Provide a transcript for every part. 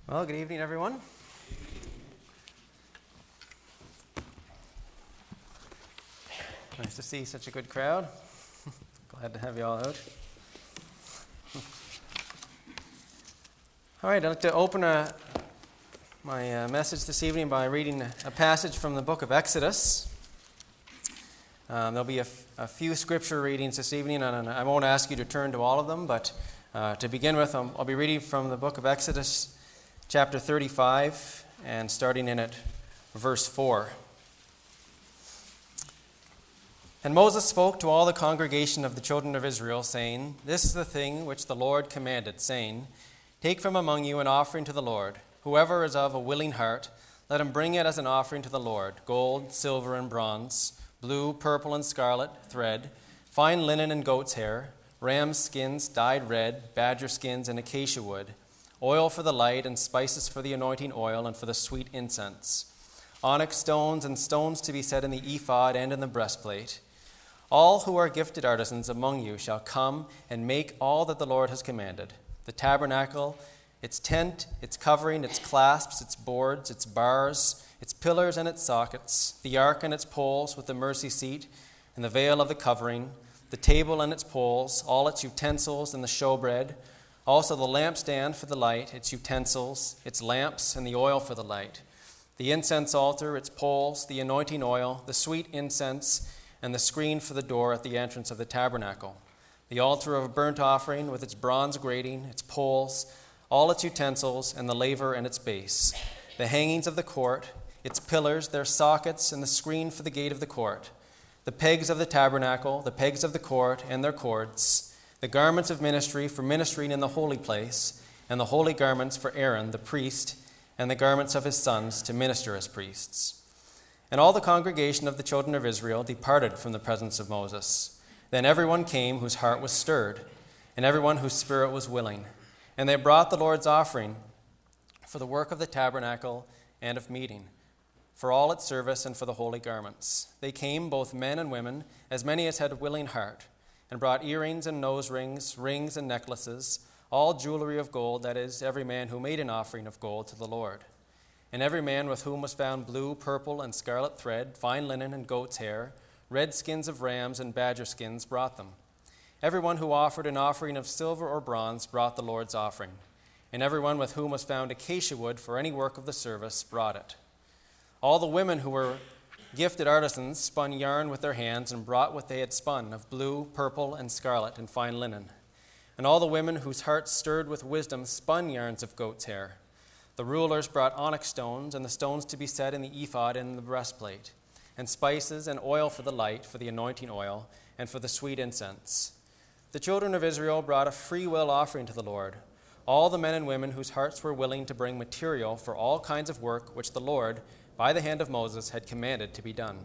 Well, good evening, everyone. Nice to see such a good crowd. Glad to have you all out. All right, I'd like to open my message this evening by reading a passage from the book of Exodus. There'll be a few scripture readings this evening, and I won't ask you to turn to all of them, but to begin with, I'll be reading from the book of Exodus, chapter 35, and starting in at verse 4. And Moses spoke to all the congregation of the children of Israel, saying, This is the thing which the Lord commanded, saying, Take from among you an offering to the Lord. Whoever is of a willing heart, let him bring it as an offering to the Lord, gold, silver, and bronze, blue, purple, and scarlet thread, fine linen and goat's hair, ram's skins dyed red, badger skins, and acacia wood, oil for the light, and spices for the anointing oil and for the sweet incense, onyx stones and stones to be set in the ephod and in the breastplate. All who are gifted artisans among you shall come and make all that the Lord has commanded: the tabernacle, its tent, its covering, its clasps, its boards, its bars, its pillars and its sockets, the ark and its poles with the mercy seat and the veil of the covering, the table and its poles, all its utensils and the showbread, also the lampstand for the light, its utensils, its lamps, and the oil for the light, the incense altar, its poles, the anointing oil, the sweet incense, and the screen for the door at the entrance of the tabernacle, the altar of burnt offering with its bronze grating, its poles, all its utensils, and the laver and its base, the hangings of the court, its pillars, their sockets, and the screen for the gate of the court, the pegs of the tabernacle, the pegs of the court, and their cords, the garments of ministry for ministering in the holy place, and the holy garments for Aaron the priest, and the garments of his sons to minister as priests. And all the congregation of the children of Israel departed from the presence of Moses. Then everyone came whose heart was stirred, and everyone whose spirit was willing. And they brought the Lord's offering for the work of the tabernacle and of meeting, for all its service and for the holy garments. They came, both men and women, as many as had a willing heart, and brought earrings and nose rings, rings and necklaces, all jewelry of gold, that is, every man who made an offering of gold to the Lord. And every man with whom was found blue, purple, and scarlet thread, fine linen and goat's hair, red skins of rams and badger skins brought them. Everyone who offered an offering of silver or bronze brought the Lord's offering. And everyone with whom was found acacia wood for any work of the service brought it. All the women who were gifted artisans spun yarn with their hands and brought what they had spun of blue, purple, and scarlet and fine linen. And all the women whose hearts stirred with wisdom spun yarns of goat's hair. The rulers brought onyx stones and the stones to be set in the ephod and in the breastplate, and spices and oil for the light, for the anointing oil, and for the sweet incense. The children of Israel brought a free will offering to the Lord, all the men and women whose hearts were willing to bring material for all kinds of work which the Lord, by the hand of Moses, had commanded to be done.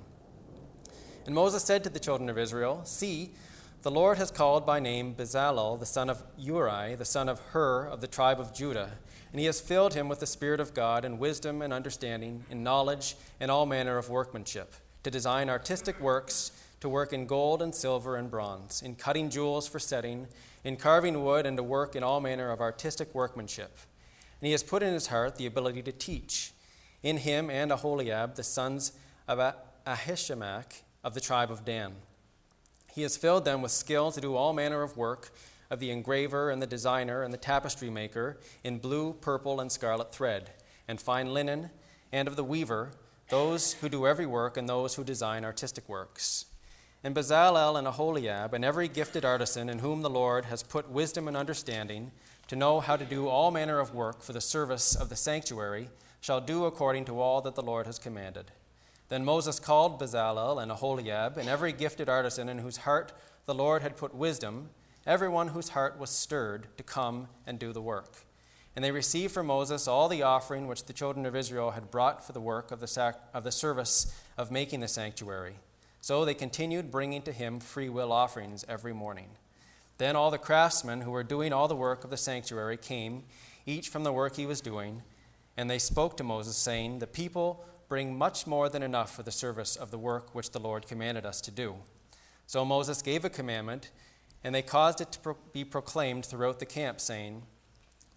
And Moses said to the children of Israel, See, the Lord has called by name Bezalel, the son of Uri, the son of Hur, of the tribe of Judah, and he has filled him with the Spirit of God in wisdom and understanding, in knowledge and all manner of workmanship, to design artistic works, to work in gold and silver and bronze, in cutting jewels for setting, in carving wood, and to work in all manner of artistic workmanship. And he has put in his heart the ability to teach. In him and Aholiab, the sons of Ahishamach of the tribe of Dan. He has filled them with skill to do all manner of work of the engraver and the designer and the tapestry maker in blue, purple, and scarlet thread, and fine linen, and of the weaver, those who do every work and those who design artistic works. And Bezalel and Aholiab and every gifted artisan in whom the Lord has put wisdom and understanding to know how to do all manner of work for the service of the sanctuary shall do according to all that the Lord has commanded. Then Moses called Bezalel and Aholiab and every gifted artisan in whose heart the Lord had put wisdom, everyone whose heart was stirred, to come and do the work. And they received from Moses all the offering which the children of Israel had brought for the work of the service of making the sanctuary. So they continued bringing to him free will offerings every morning. Then all the craftsmen who were doing all the work of the sanctuary came, each from the work he was doing, and they spoke to Moses, saying, The people bring much more than enough for the service of the work which the Lord commanded us to do. So Moses gave a commandment, and they caused it to be proclaimed throughout the camp, saying,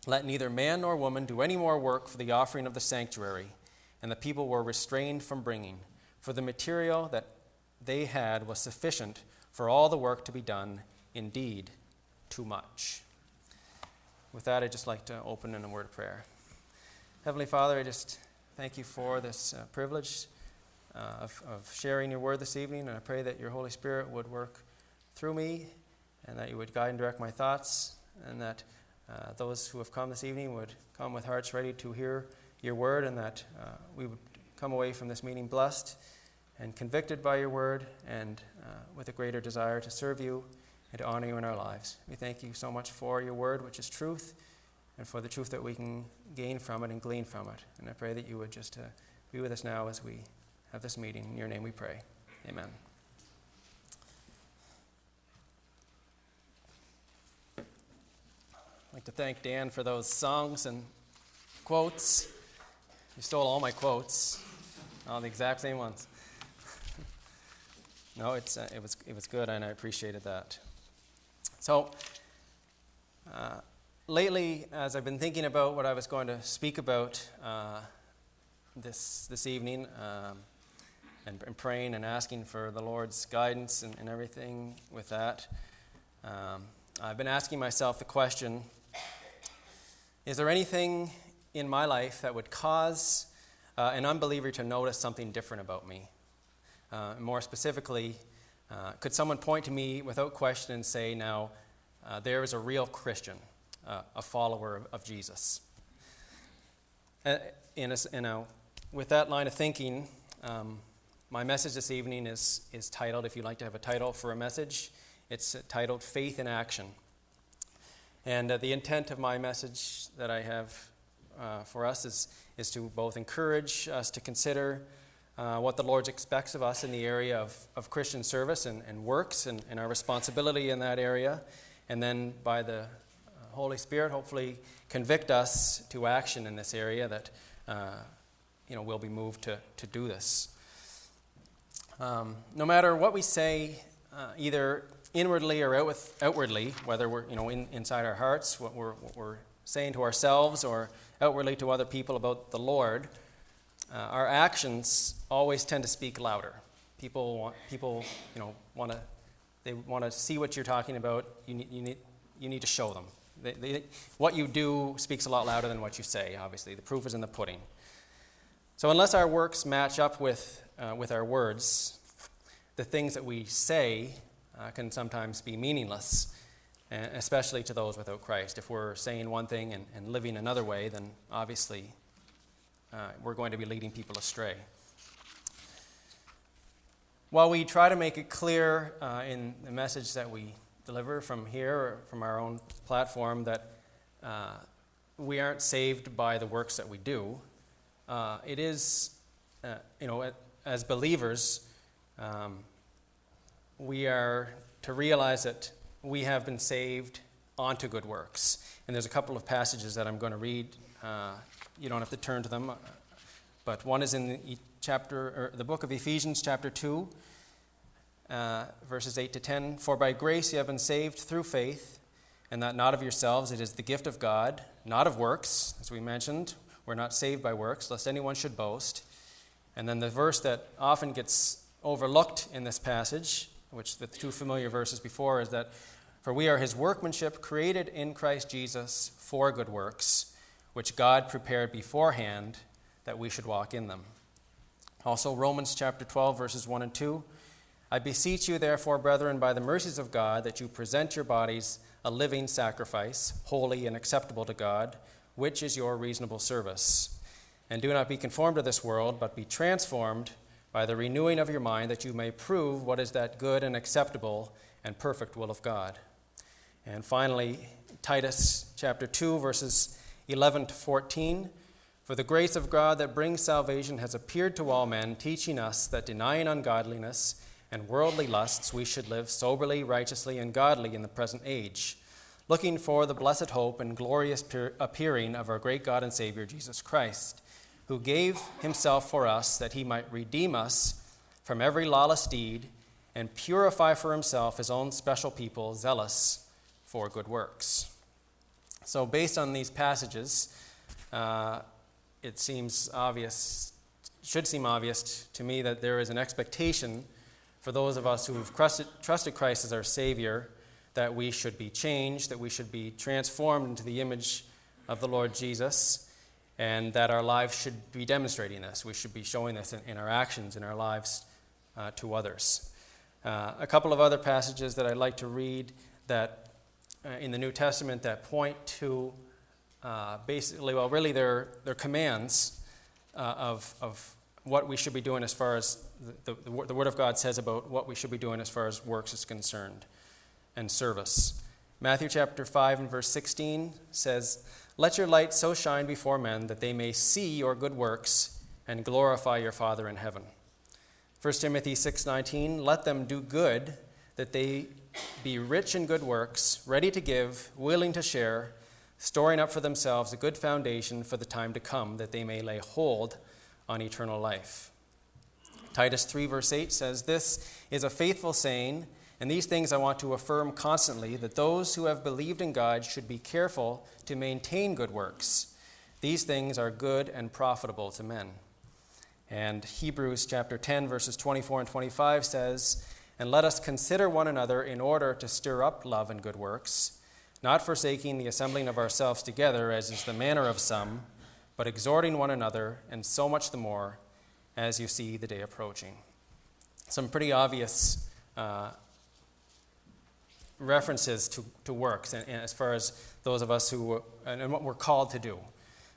let neither man nor woman do any more work for the offering of the sanctuary. And the people were restrained from bringing, for the material that they had was sufficient for all the work to be done, indeed, too much. With that, I'd just like to open in a word of prayer. Heavenly Father, I just thank you for this privilege of sharing your word this evening, and I pray that your Holy Spirit would work through me, and that you would guide and direct my thoughts, and that those who have come this evening would come with hearts ready to hear your word, and that we would come away from this meeting blessed and convicted by your word, and with a greater desire to serve you and to honor you in our lives. We thank you so much for your word, which is truth, and for the truth that we can gain from it and glean from it. And I pray that you would just be with us now as we have this meeting. In your name we pray. Amen. I'd like to thank Dan for those songs and quotes. You stole all my quotes, all the exact same ones. No, it was good, and I appreciated that. So, lately, as I've been thinking about what I was going to speak about this evening, and praying and asking for the Lord's guidance and everything with that, I've been asking myself the question, is there anything in my life that would cause an unbeliever to notice something different about me? More specifically, could someone point to me without question and say, now, there is a real Christian, a follower of Jesus? With that line of thinking, my message this evening is titled, if you'd like to have a title for a message, it's titled Faith in Action. And the intent of my message that I have for us is to both encourage us to consider what the Lord expects of us in the area of Christian service and works and our responsibility in that area, and then by the Holy Spirit hopefully convict us to action in this area that we'll be moved to do this. No matter what we say, either inwardly or outwardly, whether we're inside our hearts, what we're saying to ourselves or outwardly to other people about the Lord, our actions always tend to speak louder. People want to see what you're talking about. You need to show them. What you do speaks a lot louder than what you say. Obviously, the proof is in the pudding. So unless our works match up with our words, the things that we say can sometimes be meaningless, especially to those without Christ. If we're saying one thing and living another way, then obviously we're going to be leading people astray. While we try to make it clear in the message that we deliver from here, or from our own platform, that we aren't saved by the works that we do, it is, as believers, we are to realize that we have been saved onto good works. And there's a couple of passages that I'm going to read. You don't have to turn to them, but one is in the book of Ephesians, chapter 2, verses 8 to 10. For by grace you have been saved through faith, and that not of yourselves, it is the gift of God, not of works. As we mentioned, we're not saved by works, lest anyone should boast. And then the verse that often gets overlooked in this passage, which the two familiar verses before, is that, for we are his workmanship, created in Christ Jesus for good works, which God prepared beforehand that we should walk in them. Also, Romans chapter 12, verses 1 and 2. I beseech you, therefore, brethren, by the mercies of God, that you present your bodies a living sacrifice, holy and acceptable to God, which is your reasonable service. And do not be conformed to this world, but be transformed by the renewing of your mind, that you may prove what is that good and acceptable and perfect will of God. And finally, Titus chapter 2, verses 11 to 14. For the grace of God that brings salvation has appeared to all men, teaching us that denying ungodliness and worldly lusts, we should live soberly, righteously, and godly in the present age, looking for the blessed hope and glorious appearing of our great God and Savior, Jesus Christ, who gave himself for us that he might redeem us from every lawless deed and purify for himself his own special people, zealous for good works. So based on these passages, it should seem obvious to me that there is an expectation for those of us who have trusted Christ as our Savior that we should be changed, that we should be transformed into the image of the Lord Jesus, and that our lives should be demonstrating this. We should be showing this in our actions, in our lives to others. A couple of other passages that I'd like to read that in the New Testament that point to they're commands of what we should be doing as far as the Word of God says about what we should be doing as far as works is concerned and service. Matthew chapter 5 and verse 16 says, "Let your light so shine before men that they may see your good works and glorify your Father in heaven." 1 Timothy 6:19, "Let them do good, that they be rich in good works, ready to give, willing to share, storing up for themselves a good foundation for the time to come, that they may lay hold on eternal life." Titus 3 verse 8 says, "This is a faithful saying, and these things I want to affirm constantly, that those who have believed in God should be careful to maintain good works. These things are good and profitable to men." And Hebrews chapter 10 verses 24 and 25 says, "And let us consider one another in order to stir up love and good works, not forsaking the assembling of ourselves together, as is the manner of some, but exhorting one another, and so much the more as you see the day approaching." Some pretty obvious references to works, and as far as those of us who and what we're called to do.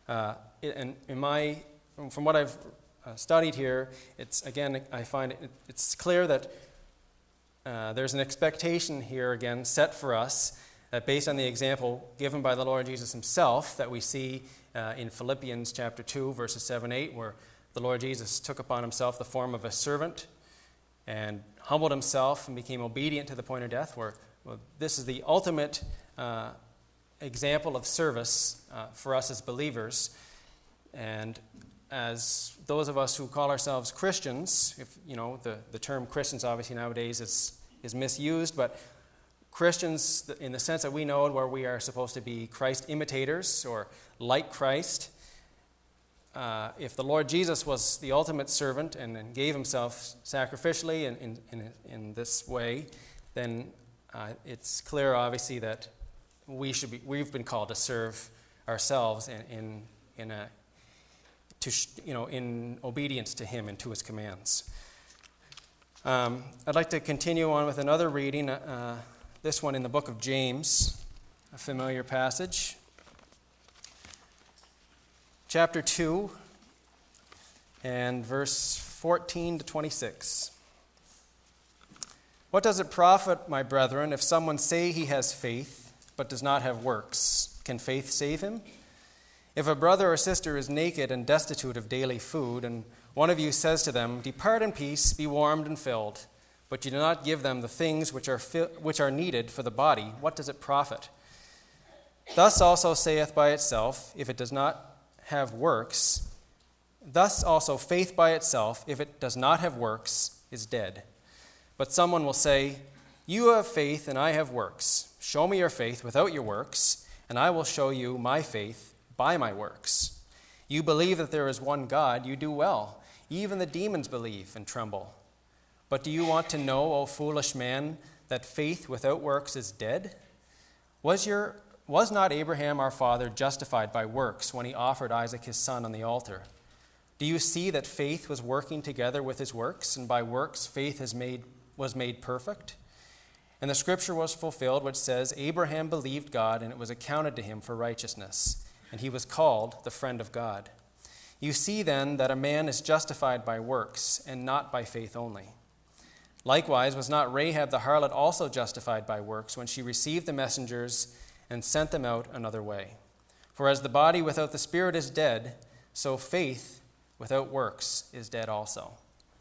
From what I've studied here, I find it's clear that there's an expectation here again set for us that based on the example given by the Lord Jesus himself that we see in Philippians chapter 2 verses 7-8, where the Lord Jesus took upon himself the form of a servant and humbled himself and became obedient to the point of death, this is the ultimate example of service for us as believers. And as those of us who call ourselves Christians, the term Christians obviously nowadays is misused, but Christians in the sense that we know it, where we are supposed to be Christ imitators or like Christ. If the Lord Jesus was the ultimate servant and gave himself sacrificially in this way, then it's clear, obviously, that we've been called to serve ourselves in obedience to him and to his commands. I'd like to continue on with another reading, this one in the book of James, a familiar passage. Chapter 2 and verse 14 to 26. "What does it profit, my brethren, if someone say he has faith, but does not have works? Can faith save him? If a brother or sister is naked and destitute of daily food, and one of you says to them, 'Depart in peace, be warmed and filled,' but you do not give them the things which are needed for the body, what does it profit? Thus also saith by itself, if it does not have works, thus also faith by itself, if it does not have works, is dead. But someone will say, 'You have faith and I have works. Show me your faith without your works, and I will show you my faith by my works. You believe that there is one God, you do well. Even the demons believe and tremble. But do you want to know, O foolish man, that faith without works is dead? Was not Abraham our father justified by works when he offered Isaac his son on the altar? Do you see that faith was working together with his works, and by works faith was made perfect? And the scripture was fulfilled, which says, Abraham believed God, and it was accounted to him for righteousness, and he was called the friend of God. You see then that a man is justified by works, and not by faith only. Likewise, was not Rahab the harlot also justified by works when she received the messengers and sent them out another way? For as the body without the spirit is dead, so faith without works is dead also."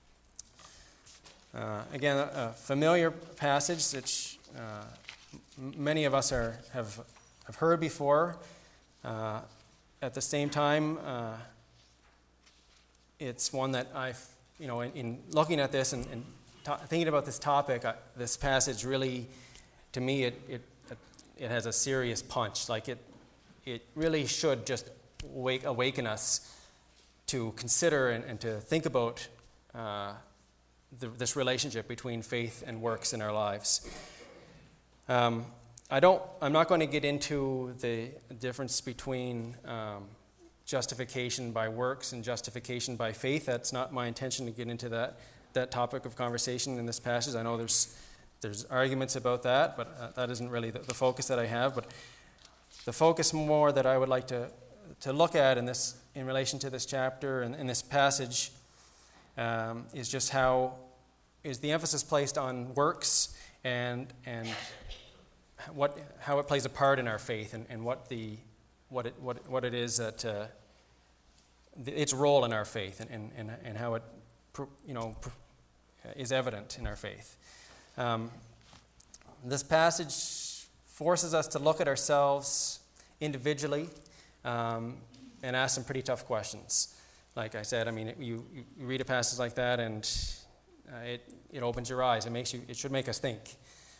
Again, a familiar passage which many of us have heard before. At the same time, it's one that in looking at this and thinking about this topic, this passage really, to me, it has a serious punch. Like it really should just awaken us to consider and to think about this relationship between faith and works in our lives. I'm not going to get into the difference between justification by works and justification by faith. That's not my intention to get into that topic of conversation in this passage. I know there's arguments about that, but that isn't really the focus that I have. But the focus more that I would like to look at in relation to this chapter and in this passage is just how is the emphasis placed on works and how it plays a part in our faith and what it is that its role in our faith and how it is evident in our faith. This passage forces us to look at ourselves individually and ask some pretty tough questions. Like I said, I mean, you read a passage like that and it opens your eyes. It should make us think.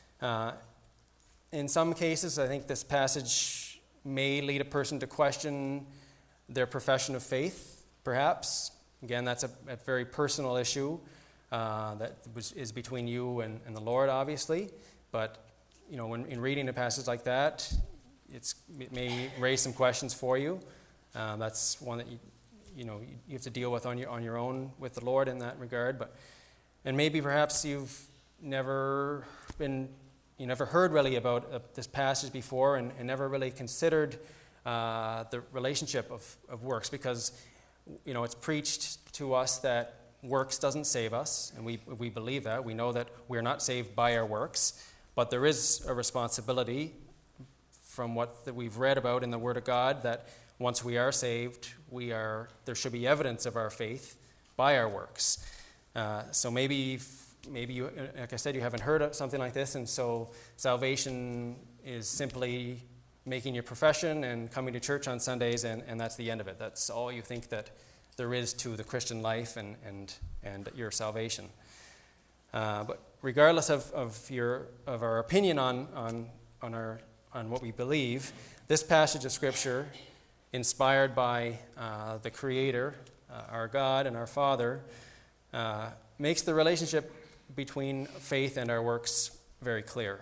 In some cases, I think this passage may lead a person to question their profession of faith, perhaps. Again, that's a very personal issue that is between you and the Lord, obviously. But, in reading a passage like that, it may raise some questions for you. That's one that you have to deal with on your own with the Lord in that regard. And maybe perhaps you've never heard really about this passage before and never really considered the relationship of works, because it's preached to us that works doesn't save us, and we believe that. We know that we're not saved by our works, but there is a responsibility from what we've read about in the Word of God that once we are saved, there should be evidence of our faith by our works. So maybe you, like I said, you haven't heard of something like this, and so salvation is simply making your profession and coming to church on Sundays, and that's the end of it. That's all you think that there is to the Christian life and your salvation. But regardless of our opinion on what we believe, this passage of Scripture, inspired by the Creator, our God and our Father, makes the relationship between faith and our works very clear.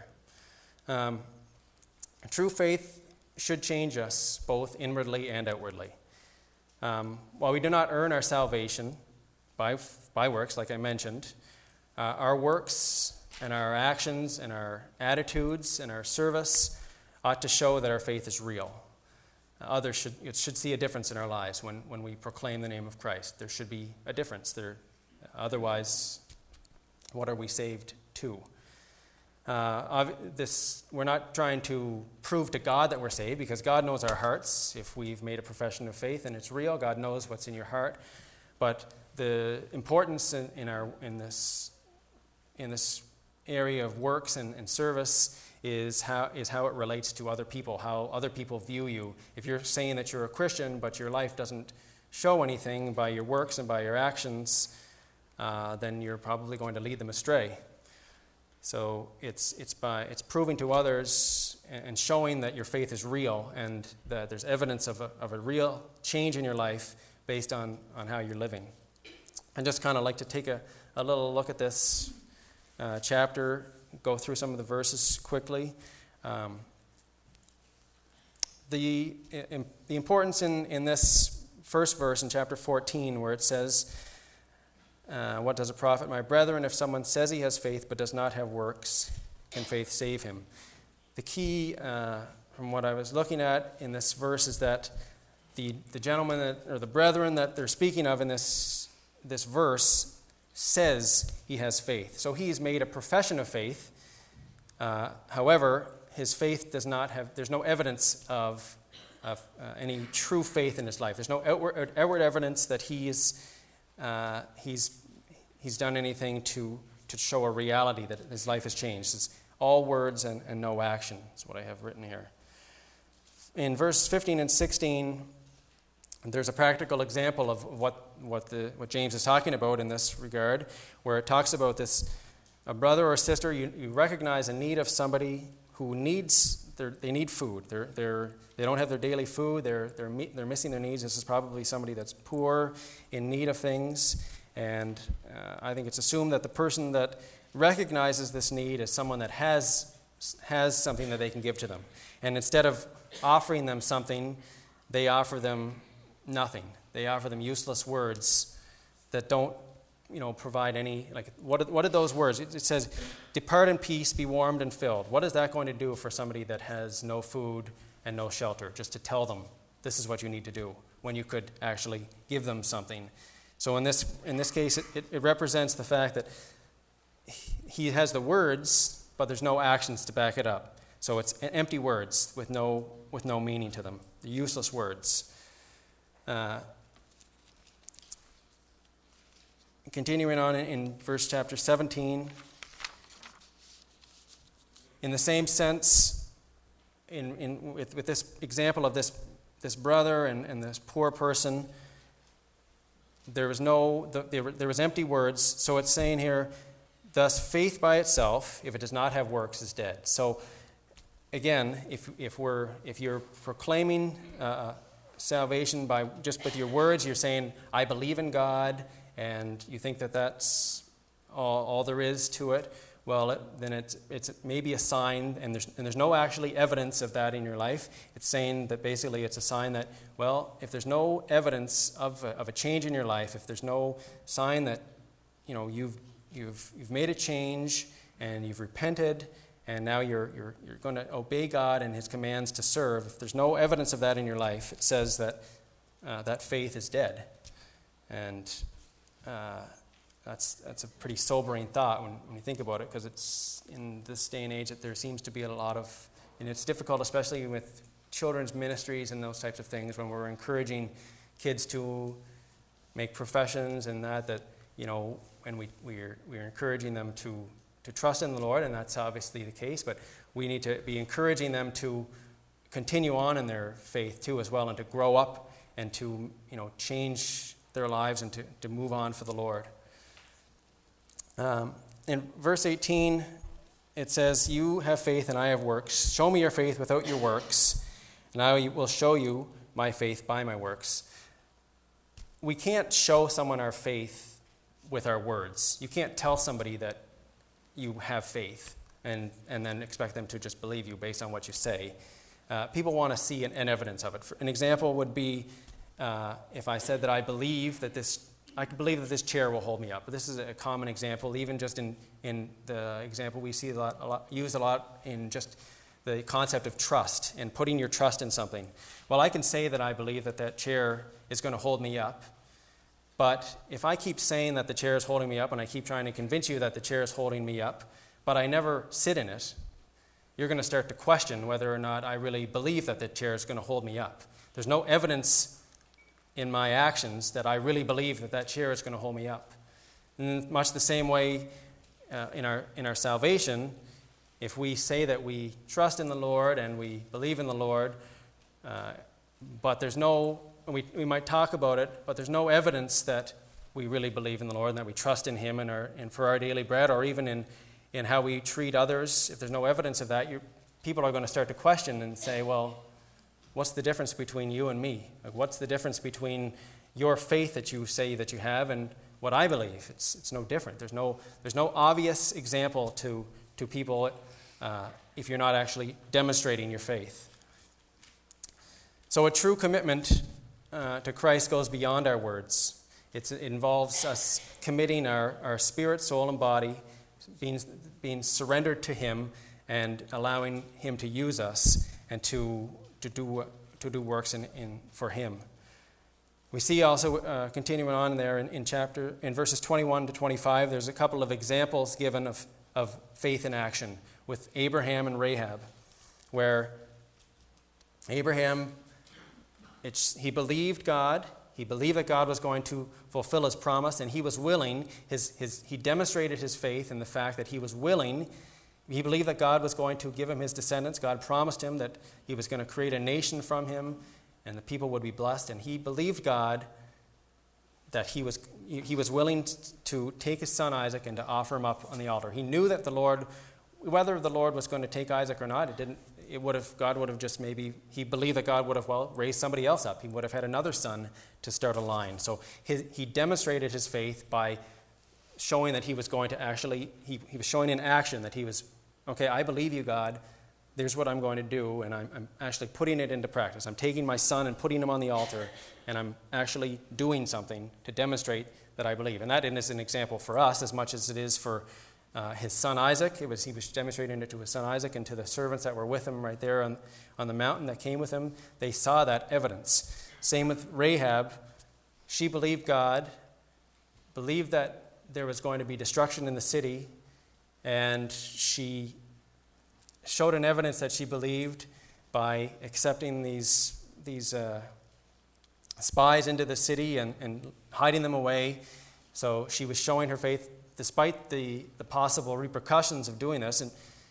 True faith should change us both inwardly and outwardly. While we do not earn our salvation by works, like I mentioned, our works and our actions and our attitudes and our service ought to show that our faith is real. Others should see a difference in our lives when we proclaim the name of Christ. There should be a difference. Otherwise, what are we saved to? We're not trying to prove to God that we're saved, because God knows our hearts. If we've made a profession of faith and it's real, God knows what's in your heart. But the importance in this area of works and service is how it relates to other people, how other people view you. If you're saying that you're a Christian, but your life doesn't show anything by your works and by your actions, then you're probably going to lead them astray. So it's proving to others and showing that your faith is real and that there's evidence of a real change in your life based on how you're living. I'd just kind of like to take a little look at this chapter, go through some of the verses quickly. The importance in this first verse in chapter 14, where it says, what does it profit, my brethren, if someone says he has faith but does not have works? Can faith save him? The key, from what I was looking at in this verse, is that the gentleman or the brethren that they're speaking of in this verse says he has faith. So he's made a profession of faith. However, his faith does not have. There's no evidence of any true faith in his life. There's no outward evidence that he's done anything to show a reality that his life has changed. It's all words and no action. That's what I have written here. In verse 15 and 16, there's a practical example of what James is talking about in this regard, where it talks about this: a brother or sister, you recognize a need of somebody who needs they need food. They don't have their daily food. They're missing their needs. This is probably somebody that's poor, in need of things. And I think it's assumed that the person that recognizes this need is someone that has something that they can give to them. And instead of offering them something, they offer them nothing. They offer them useless words that don't, provide any, like, what are those words? It says, depart in peace, be warmed and filled. What is that going to do for somebody that has no food and no shelter? Just to tell them, this is what you need to do, when you could actually give them something. So in this case, it represents the fact that he has the words, but there's no actions to back it up. So it's empty words with no meaning to them. They're useless words. Continuing on in verse chapter 17, in the same sense, with this example of this brother and this poor person, there was empty words. So it's saying here, thus faith by itself, if it does not have works, is dead. So again, if you're proclaiming salvation by just with your words, you're saying, I believe in God, and you think that that's all there is to it, well, then it's maybe a sign, and there's no actually evidence of that in your life. It's saying that basically it's a sign that, well, if there's no evidence of a change in your life, if there's no sign that you've made a change and you've repented, and now you're going to obey God and His commands to serve, if there's no evidence of that in your life, it says that that faith is dead. And that's a pretty sobering thought when you think about it, because it's in this day and age that there seems to be a lot of, and it's difficult, especially with children's ministries and those types of things, when we're encouraging kids to make professions and that and we're encouraging them to trust in the Lord, and that's obviously the case, but we need to be encouraging them to continue on in their faith too as well, and to grow up and to change their lives and to move on for the Lord. In verse 18, it says, you have faith and I have works. Show me your faith without your works, and I will show you my faith by my works. We can't show someone our faith with our words. You can't tell somebody that you have faith and then expect them to just believe you based on what you say. People want to see an evidence of it. An example would be if I said that I believe that this chair will hold me up. But this is a common example, even just in the example we see used a lot in just the concept of trust and putting your trust in something. Well, I can say that I believe that chair is going to hold me up, but if I keep saying that the chair is holding me up and I keep trying to convince you that the chair is holding me up, but I never sit in it, you're going to start to question whether or not I really believe that the chair is going to hold me up. There's no evidence in my actions that I really believe that chair is going to hold me up. In much the same way, in our salvation, if we say that we trust in the Lord and we believe in the Lord, but there's no, we might talk about it, but there's no evidence that we really believe in the Lord and that we trust in Him and for our daily bread, or even in how we treat others. If there's no evidence of that, people are going to start to question and say, well, what's the difference between you and me? Like, what's the difference between your faith that you say that you have and what I believe? It's no different. There's no obvious example to people if you're not actually demonstrating your faith. So a true commitment to Christ goes beyond our words. It involves us committing our spirit, soul, and body, being surrendered to Him and allowing Him to use us and to do works for Him. We see also, continuing on there in verses 21 to 25, there's a couple of examples given of faith in action with Abraham and Rahab, where Abraham, he believed God. He believed that God was going to fulfill His promise, and he was willing. He demonstrated his faith in the fact that he was willing. He believed that God was going to give him his descendants. God promised him that He was going to create a nation from him, and the people would be blessed. And he believed God that he was willing to take his son Isaac and to offer him up on the altar. He knew that the Lord whether the Lord was going to take Isaac or not, God would have just he believed that God would have, raised somebody else up. He would have had another son to start a line. So he demonstrated his faith by showing that he was going to actually, he was showing in action that he was, okay, I believe you, God. There's what I'm going to do, and I'm actually putting it into practice. I'm taking my son and putting him on the altar, and I'm actually doing something to demonstrate that I believe. And that is an example for us as much as it is for his son Isaac. He was demonstrating it to his son Isaac and to the servants that were with him right there on the mountain that came with him. They saw that evidence. Same with Rahab. She believed God, believed that there was going to be destruction in the city, and she showed an evidence that she believed by accepting these spies into the city and hiding them away. So she was showing her faith despite the possible repercussions of doing this, and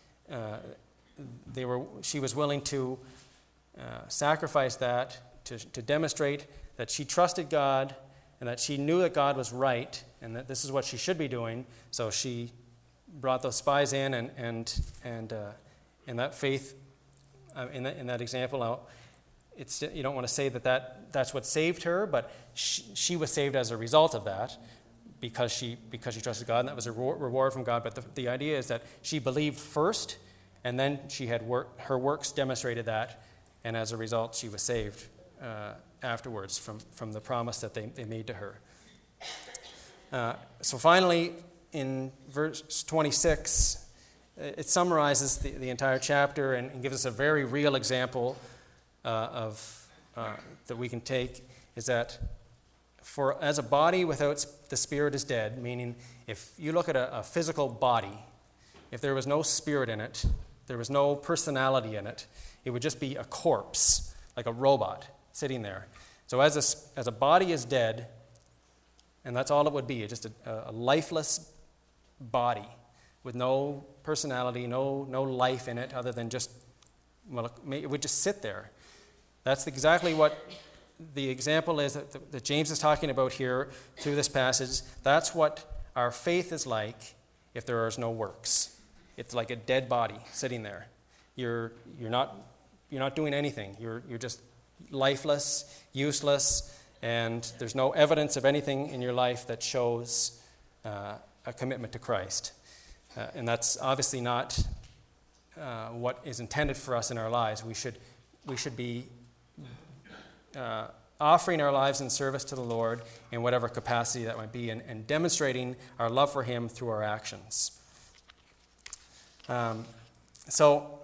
she was willing to sacrifice that to demonstrate that she trusted God and that she knew that God was right and that this is what she should be doing. So she brought those spies in, and in that faith, in that example, now you don't want to say that's what saved her, but she was saved as a result of that. Because she trusted God, and that was a reward from God. But the idea is that she believed first, and then she had her works demonstrated that, and as a result, she was saved afterwards from the promise that they made to her. So finally, in verse 26, it summarizes the entire chapter and gives us a very real example that we can take, is that for as a body without the spirit is dead, meaning if you look at a physical body, if there was no spirit in it, there was no personality in it, it would just be a corpse, like a robot sitting there. So as a body is dead, and that's all it would be, just a lifeless body with no personality, no life in it other than just, it would just sit there. That's exactly what the example is that James is talking about here through this passage. That's what our faith is like if there is no works. It's like a dead body sitting there. You're not doing anything. You're just lifeless, useless, and there's no evidence of anything in your life that shows a commitment to Christ. And that's obviously not what is intended for us in our lives. We should be offering our lives in service to the Lord in whatever capacity that might be, and demonstrating our love for Him through our actions. So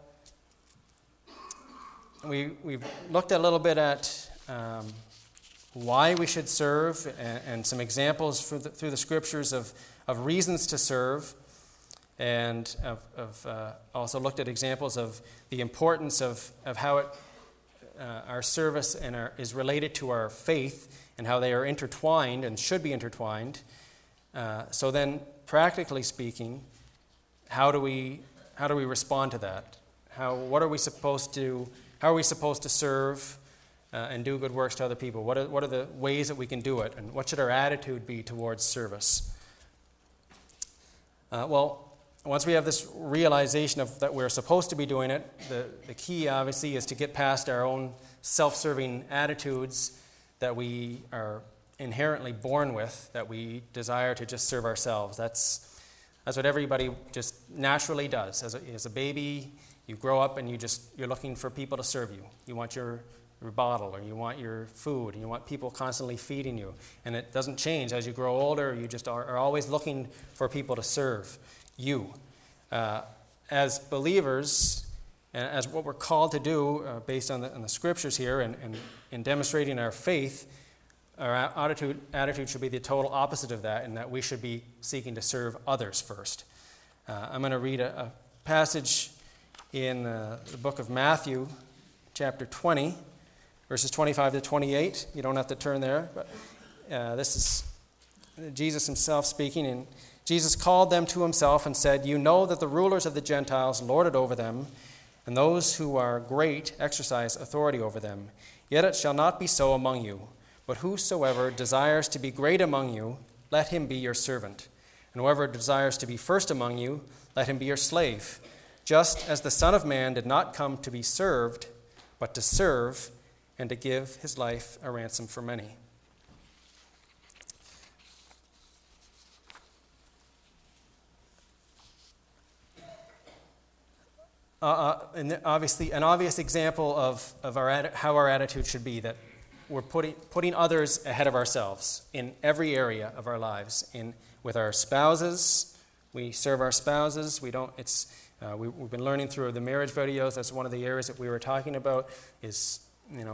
we've looked a little bit at why we should serve and some examples through the Scriptures of reasons to serve, and also looked at examples of the importance of how our service is related to our faith and how they are intertwined and should be intertwined. So then, practically speaking, how do we respond to that? How are we supposed to serve and do good works to other people? What are the ways that we can do it, and what should our attitude be towards service? Once we have this realization of that we're supposed to be doing it, the key obviously is to get past our own self-serving attitudes that we are inherently born with, that we desire to just serve ourselves. That's what everybody just naturally does. As a baby, you grow up and you're looking for people to serve you. You want your bottle, or you want your food, and you want people constantly feeding you. And it doesn't change as you grow older. You just are always looking for people to serve you. As believers, and as what we're called to do based on the Scriptures here and in demonstrating our faith, our attitude should be the total opposite of that, in that we should be seeking to serve others first. I'm going to read a passage in the book of Matthew, chapter 20, verses 25 to 28. You don't have to turn there, but this is Jesus himself speaking. And Jesus called them to himself and said, "You know that the rulers of the Gentiles lord it over them, and those who are great exercise authority over them. Yet it shall not be so among you. But whosoever desires to be great among you, let him be your servant. And whoever desires to be first among you, let him be your slave. just as the Son of Man did not come to be served, but to serve and to give his life a ransom for many. And obviously, an obvious example of how our attitude should be, that we're putting others ahead of ourselves in every area of our lives. With our spouses, we serve our spouses. We've been learning through the marriage videos. That's one of the areas that we were talking about. It's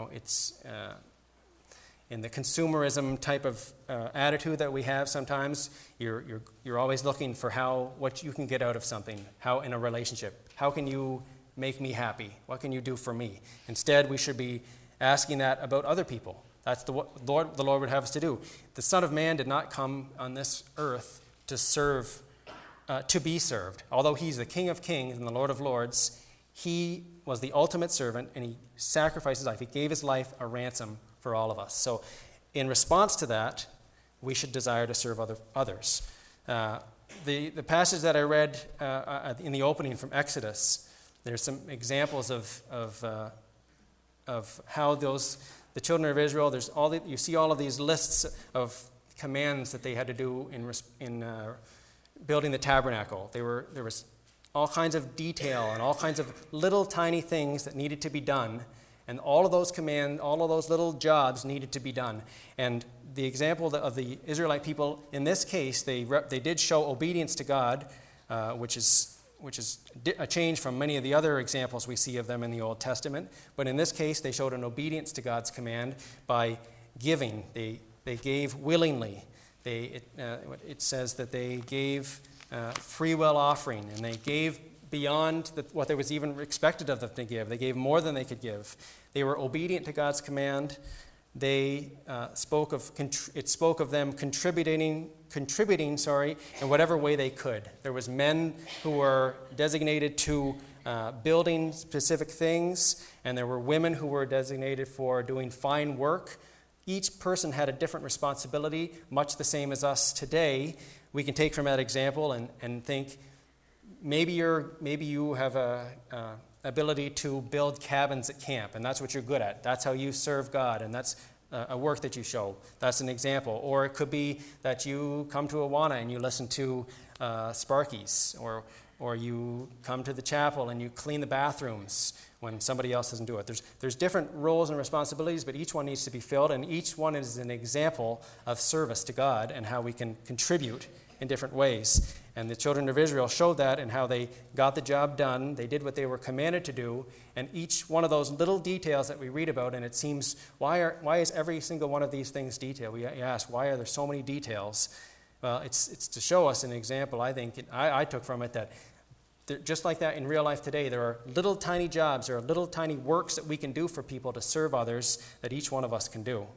in the consumerism type of attitude that we have sometimes. You're always looking for what you can get out of something. How in a relationship. How can you make me happy? What can you do for me? Instead, we should be asking that about other people. That's what the Lord would have us to do. The Son of Man did not come on this earth to serve, to be served. Although he's the King of Kings and the Lord of Lords, he was the ultimate servant, and he sacrificed his life. He gave his life a ransom for all of us. So in response to that, we should desire to serve others. The passage that I read in the opening from Exodus, there's some examples of how the children of Israel. You see all of these lists of commands that they had to do in building the tabernacle. There was all kinds of detail and all kinds of little tiny things that needed to be done, and all of those commands, all of those little jobs needed to be done. And the example of the Israelite people in this case, they did show obedience to God, which is a change from many of the other examples we see of them in the Old Testament. But in this case, they showed an obedience to God's command by giving. They gave willingly. It says that they gave free will offering, and they gave beyond what there was even expected of them to give. They gave more than they could give. They were obedient to God's command. It spoke of them contributing in whatever way they could. There was men who were designated to building specific things, and there were women who were designated for doing fine work. Each person had a different responsibility, much the same as us today. We can take from that example and think, maybe you have a ability to build cabins at camp, and that's what you're good at. That's how you serve God, and that's a work that you show. That's an example. Or it could be that you come to Awana and you listen to Sparky's, or you come to the chapel and you clean the bathrooms when somebody else doesn't do it. There's different roles and responsibilities, but each one needs to be filled, and each one is an example of service to God and how we can contribute in different ways. And the children of Israel showed that in how they got the job done. They did what they were commanded to do, and each one of those little details that we read about, and it seems, why is every single one of these things detailed? We ask, why are there so many details? Well, it's to show us an example, I think, I took from it, that just like that in real life today, there are little tiny jobs, there are little tiny works that we can do for people to serve others that each one of us can do.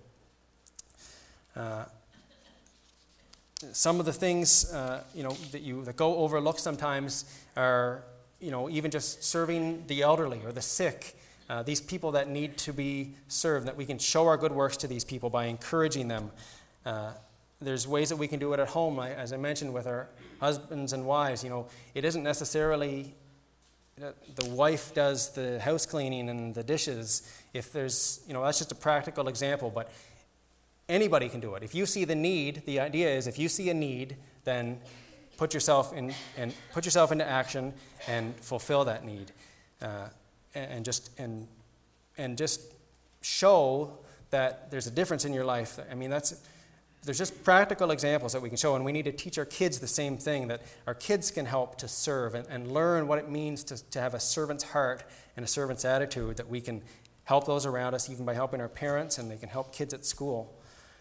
Some of the things that go overlooked sometimes are even just serving the elderly or the sick, these people that need to be served, that we can show our good works to these people by encouraging them. There's ways that we can do it at home, as I mentioned, with our husbands and wives. It isn't necessarily that the wife does the house cleaning and the dishes. If there's, that's just a practical example, but anybody can do it. If you see the need, the idea is if you see a need, then put yourself into action and fulfill that need, and just show that there's a difference in your life. I mean, there's just practical examples that we can show, and we need to teach our kids the same thing, that our kids can help to serve and learn what it means to have a servant's heart and a servant's attitude, that we can help those around us, even by helping our parents, and they can help kids at school.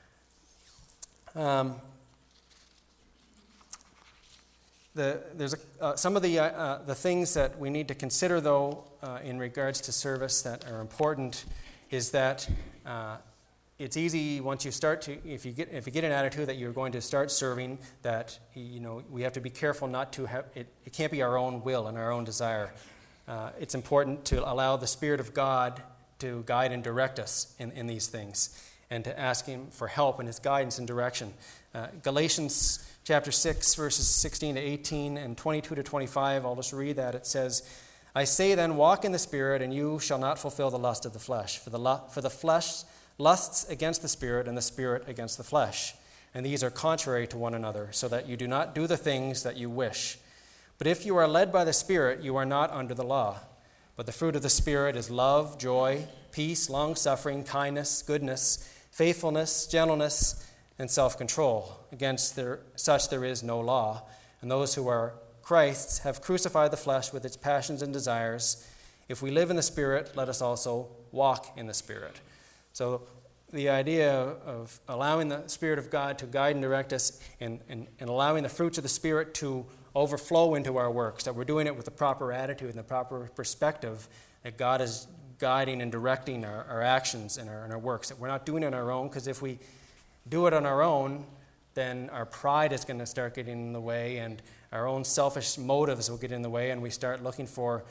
There's some of the things that we need to consider, though, in regards to service that are important, is that it's easy once you start to, if you get an attitude that you're going to start serving, that we have to be careful not to have it. It can't be our own will and our own desire. It's important to allow the Spirit of God to guide and direct us in these things, and to ask Him for help and His guidance and direction. Galatians chapter 6, verses 16 to 18 and 22 to 25, I'll just read that. It says, I say then, walk in the Spirit, and you shall not fulfill the lust of the flesh. For the flesh lusts against the Spirit, and the Spirit against the flesh. And these are contrary to one another, so that you do not do the things that you wish. But if you are led by the Spirit, you are not under the law. But the fruit of the Spirit is love, joy, peace, long-suffering, kindness, goodness, faithfulness, gentleness, and self-control. Against such there is no law. And those who are Christ's have crucified the flesh with its passions and desires. If we live in the Spirit, let us also walk in the Spirit. So the idea of allowing the Spirit of God to guide and direct us and allowing the fruits of the Spirit to overflow into our works, that we're doing it with the proper attitude and the proper perspective, that God is guiding and directing our actions and our works, that we're not doing it on our own, because if we do it on our own, then our pride is going to start getting in the way, and our own selfish motives will get in the way, and we start looking for,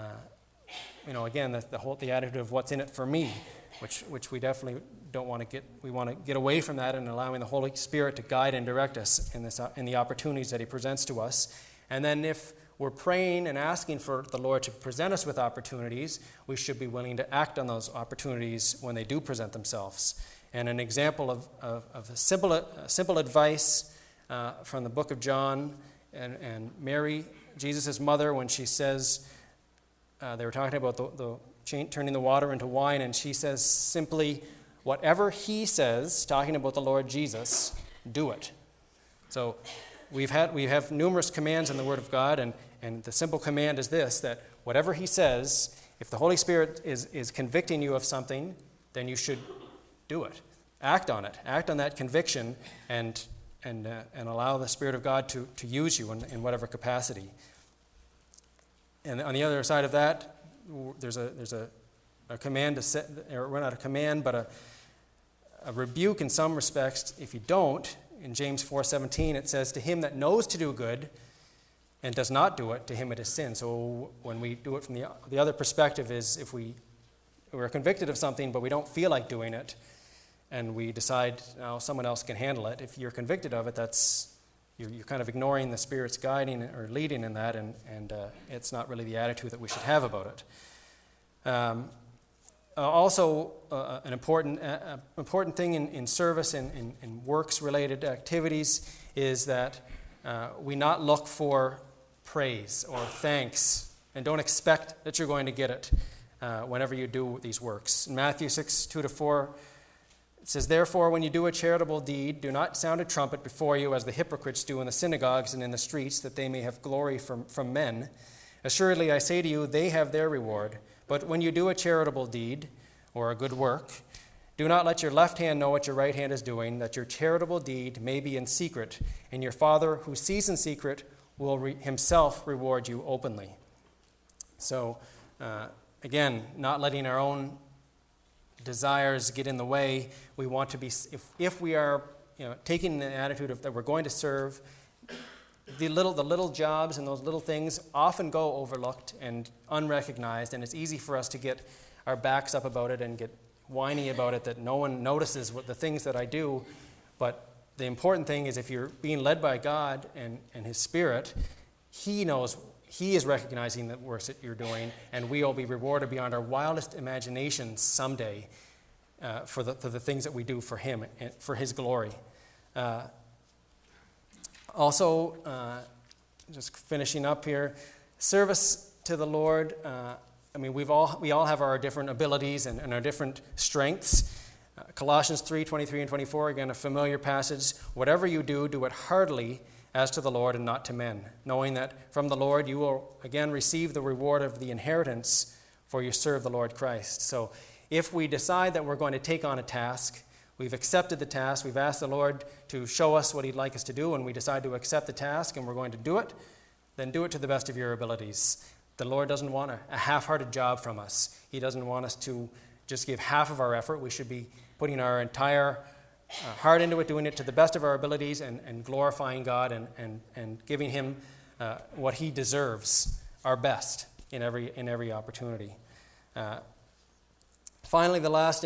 again, the attitude of what's in it for me, which we definitely don't want to get. We want to get away from that and allowing the Holy Spirit to guide and direct us in the opportunities that He presents to us. And then if we're praying and asking for the Lord to present us with opportunities, we should be willing to act on those opportunities when they do present themselves. And an example of a simple advice from the book of John and Mary, Jesus' mother, when she says, they were talking about turning the water into wine, and she says simply, whatever He says, talking about the Lord Jesus, do it. So we have numerous commands in the Word of God, and the simple command is this, that whatever He says, if the Holy Spirit is convicting you of something, then you should do it. Act on it. Act on that conviction and allow the Spirit of God to use you in whatever capacity. And on the other side of that, there's a command to set, or not a command, but a rebuke in some respects if you don't. In James 4:17, it says, "To him that knows to do good and does not do it, to him it is sin." So when we do it from the other perspective is if we're convicted of something but we don't feel like doing it, and we decide someone else can handle it. If you're convicted of it, you're kind of ignoring the Spirit's guiding or leading in that, and it's not really the attitude that we should have about it. Also, an important thing in service and in works-related activities is that we not look for praise or thanks, and don't expect that you're going to get it whenever you do these works. In Matthew 6:2-4, it says, "Therefore, when you do a charitable deed, do not sound a trumpet before you as the hypocrites do in the synagogues and in the streets, that they may have glory from men. Assuredly, I say to you, they have their reward. But when you do a charitable deed or a good work, do not let your left hand know what your right hand is doing, that your charitable deed may be in secret, and your Father who sees in secret will himself reward you openly." So, again, not letting our own desires get in the way. We want to be, if we are taking the attitude of that we're going to serve, the little jobs and those little things often go overlooked and unrecognized, and it's easy for us to get our backs up about it and get whiny about it, that no one notices what the things that I do. But the important thing is, if you're being led by God and His Spirit, He knows. He is recognizing the works that you're doing, and we will be rewarded beyond our wildest imaginations someday for the things that we do for Him and for His glory. Also, just finishing up here, service to the Lord. We all have our different abilities and our different strengths. Colossians 3:23 and 24, again, a familiar passage. "Whatever you do, do it heartily as to the Lord and not to men, knowing that from the Lord you will again receive the reward of the inheritance, for you serve the Lord Christ." So if we decide that we're going to take on a task, we've accepted the task, we've asked the Lord to show us what He'd like us to do, and we decide to accept the task and we're going to do it, then do it to the best of your abilities. The Lord doesn't want a half-hearted job from us. He doesn't want us to just give half of our effort. We should be putting our entire heart into it, doing it to the best of our abilities, and glorifying God and giving Him what He deserves, our best in every opportunity. Finally, the last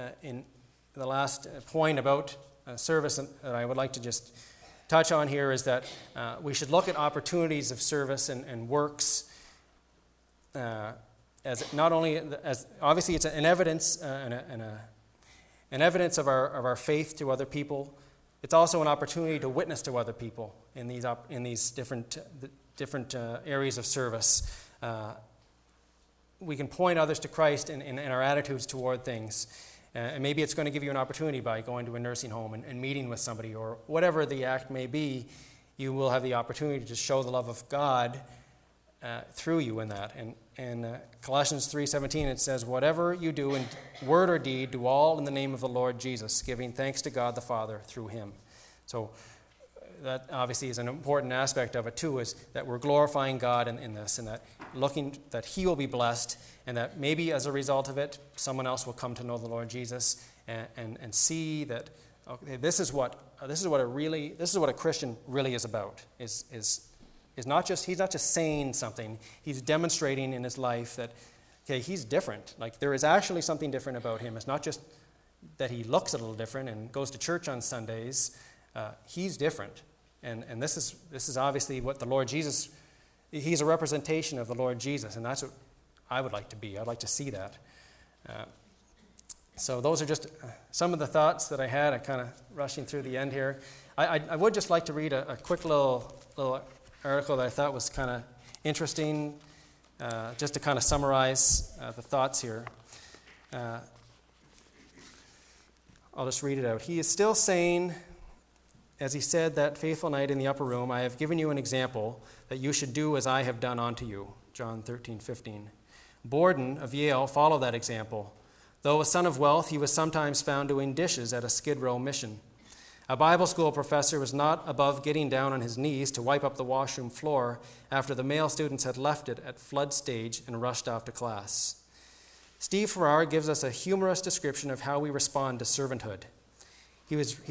point about service that I would like to just touch on here is that we should look at opportunities of service and works as not only as obviously it's an evidence an evidence of our faith to other people. It's also an opportunity to witness to other people in these different areas of service. We can point others to Christ in our attitudes toward things. And maybe it's going to give you an opportunity by going to a nursing home and meeting with somebody, or whatever the act may be. You will have the opportunity to show the love of God through you in that. And Colossians 3:17, it says, "Whatever you do in word or deed, do all in the name of the Lord Jesus, giving thanks to God the Father through him." So that obviously is an important aspect of it too, is that we're glorifying God in this, and that looking that he will be blessed, and that maybe as a result of it, someone else will come to know the Lord Jesus and see that, okay, this is what a Christian really is about. Is not just, he's not just saying something, he's demonstrating in his life that, okay, he's different. Like, there is actually something different about him. It's not just that he looks a little different and goes to church on Sundays. He's different. And this is obviously what the Lord Jesus, he's a representation of the Lord Jesus, and that's what I would like to be. I'd like to see that. So those are just some of the thoughts that I had. I'm kind of rushing through the end here. I would just like to read a quick little article that I thought was kind of interesting, just to kind of summarize the thoughts here. I'll just read it out. "He is still saying, as he said that fateful night in the upper room, 'I have given you an example that you should do as I have done unto you.' John 13:15. Borden of Yale followed that example. Though a son of wealth, he was sometimes found doing dishes at a Skid Row mission. A Bible school professor was not above getting down on his knees to wipe up the washroom floor after the male students had left it at flood stage and rushed off to class. Steve Farrar gives us a humorous description of how we respond to servanthood. He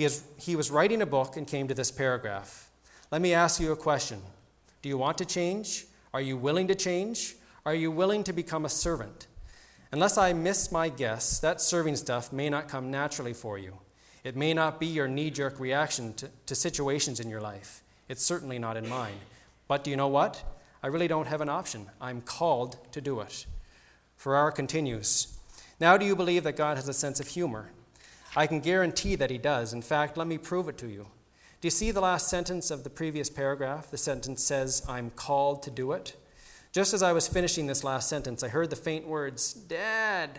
was writing a book and came to this paragraph. Let me ask you a question. Do you want to change? Are you willing to change? Are you willing to become a servant? Unless I miss my guess, that serving stuff may not come naturally for you. It may not be your knee-jerk reaction to situations in your life. It's certainly not in mine. But do you know what? I really don't have an option. I'm called to do it." Farrar continues, "Now do you believe that God has a sense of humor? I can guarantee that he does. In fact, let me prove it to you. Do you see the last sentence of the previous paragraph? The sentence says, 'I'm called to do it.' Just as I was finishing this last sentence, I heard the faint words, 'Dad,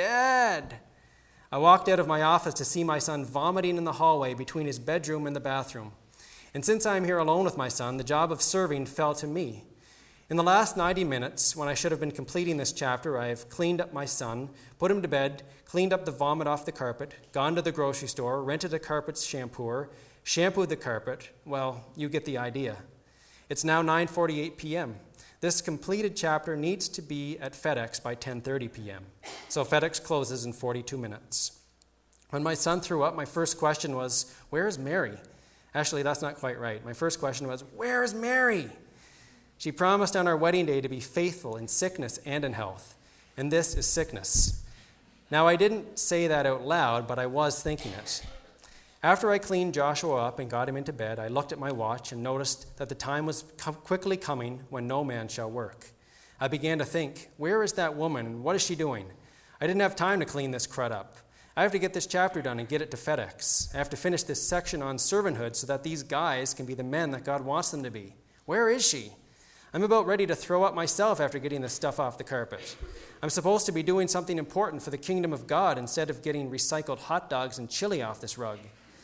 Dad.' I walked out of my office to see my son vomiting in the hallway between his bedroom and the bathroom. And since I am here alone with my son, the job of serving fell to me. In the last 90 minutes, when I should have been completing this chapter, I have cleaned up my son, put him to bed, cleaned up the vomit off the carpet, gone to the grocery store, rented a carpet shampooer, shampooed the carpet. Well, you get the idea. It's now 9:48 p.m. This completed chapter needs to be at FedEx by 10:30 p.m. So FedEx closes in 42 minutes. When my son threw up, my first question was, 'Where is Mary?' Actually, that's not quite right. My first question was, 'Where is Mary?' She promised on our wedding day to be faithful in sickness and in health, and this is sickness. Now, I didn't say that out loud, but I was thinking it. After I cleaned Joshua up and got him into bed, I looked at my watch and noticed that the time was quickly coming when no man shall work. I began to think, where is that woman and what is she doing? I didn't have time to clean this crud up. I have to get this chapter done and get it to FedEx. I have to finish this section on servanthood so that these guys can be the men that God wants them to be. Where is she? I'm about ready to throw up myself after getting this stuff off the carpet. I'm supposed to be doing something important for the kingdom of God instead of getting recycled hot dogs and chili off this rug.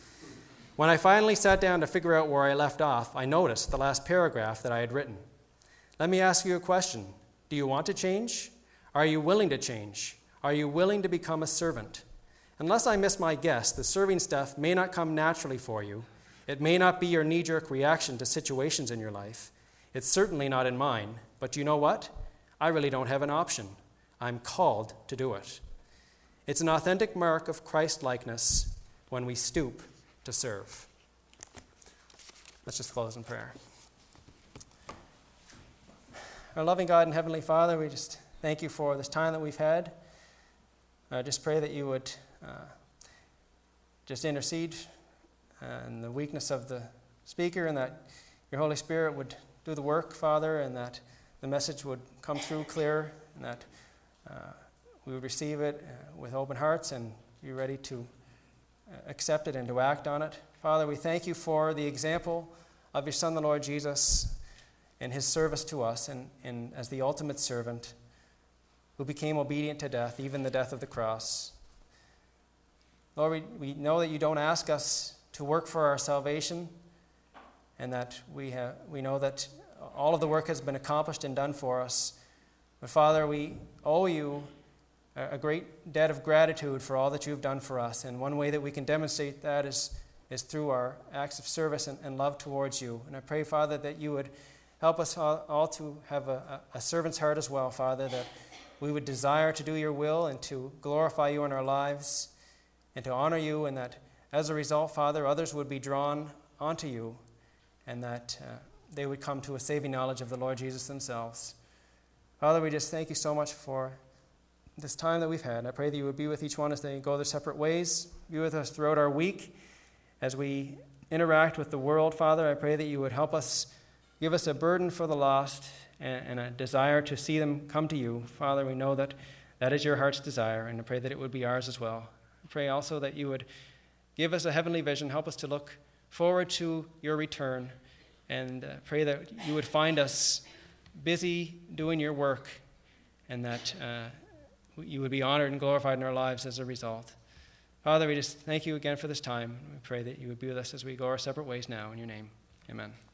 When I finally sat down to figure out where I left off, I noticed the last paragraph that I had written. Let me ask you a question. Do you want to change? Are you willing to change? Are you willing to become a servant? Unless I miss my guess, the serving stuff may not come naturally for you. It may not be your knee-jerk reaction to situations in your life. It's certainly not in mine. But you know what? I really don't have an option. I'm called to do it. It's an authentic mark of Christ-likeness when we stoop to serve. Let's just close in prayer. Our loving God and Heavenly Father, we just thank you for this time that we've had. I just pray that you would just intercede in the weakness of the speaker, and that your Holy Spirit would do the work, Father, and that the message would come through clear, and that we would receive it with open hearts and be ready to accept it and to act on it. Father, we thank you for the example of your Son, the Lord Jesus, and his service to us, and as the ultimate servant who became obedient to death, even the death of the cross. Lord, we know that you don't ask us to work for our salvation, and that we know that all of the work has been accomplished and done for us. But Father, we owe you a great debt of gratitude for all that you've done for us. And one way that we can demonstrate that is through our acts of service and love towards you. And I pray, Father, that you would help us all to have a servant's heart as well, Father, that we would desire to do your will and to glorify you in our lives and to honor you, and that as a result, Father, others would be drawn onto you, and that they would come to a saving knowledge of the Lord Jesus themselves. Father, we just thank you so much for this time that we've had. I pray that you would be with each one as they go their separate ways. Be with us throughout our week as we interact with the world, Father. I pray that you would help us, give us a burden for the lost and a desire to see them come to you. Father, we know that that is your heart's desire, and I pray that it would be ours as well. I pray also that you would give us a heavenly vision, help us to look forward to your return, and pray that you would find us busy doing your work, and that you would be honored and glorified in our lives as a result. Father, we just thank you again for this time. We pray that you would be with us as we go our separate ways now. In your name, amen.